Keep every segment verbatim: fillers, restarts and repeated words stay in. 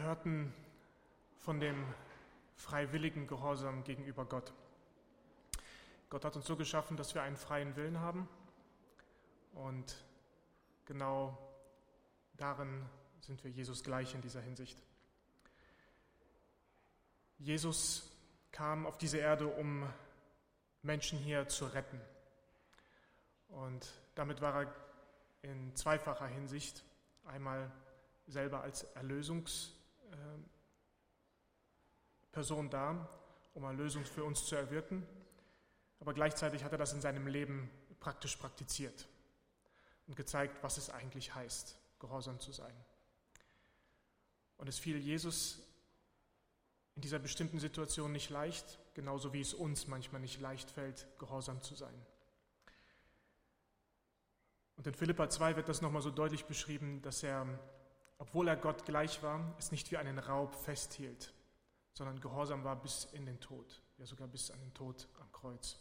hörten von dem freiwilligen Gehorsam gegenüber Gott. Gott hat uns so geschaffen, dass wir einen freien Willen haben und genau darin sind wir Jesus gleich in dieser Hinsicht. Jesus kam auf diese Erde, um Menschen hier zu retten. Und damit war er in zweifacher Hinsicht, einmal selber als Erlösungsperson da, um Erlösung für uns zu erwirken, aber gleichzeitig hat er das in seinem Leben praktisch praktiziert und gezeigt, was es eigentlich heißt, gehorsam zu sein. Und es fiel Jesus in dieser bestimmten Situation nicht leicht, genauso wie es uns manchmal nicht leicht fällt, gehorsam zu sein. Und in Philipper zwei wird das nochmal so deutlich beschrieben, dass er, obwohl er Gott gleich war, es nicht wie einen Raub festhielt, sondern gehorsam war bis in den Tod, ja sogar bis an den Tod am Kreuz.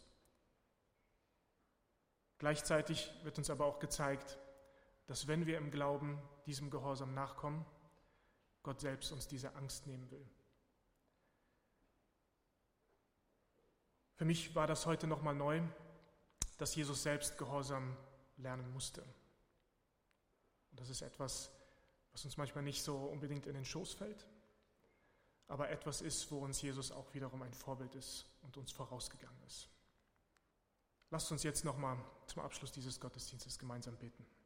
Gleichzeitig wird uns aber auch gezeigt, dass wenn wir im Glauben diesem Gehorsam nachkommen, Gott selbst uns diese Angst nehmen will. Für mich war das heute nochmal neu, dass Jesus selbst Gehorsam lernen musste. Und das ist etwas, was uns manchmal nicht so unbedingt in den Schoß fällt, aber etwas ist, wo uns Jesus auch wiederum ein Vorbild ist und uns vorausgegangen ist. Lasst uns jetzt nochmal zum Abschluss dieses Gottesdienstes gemeinsam beten.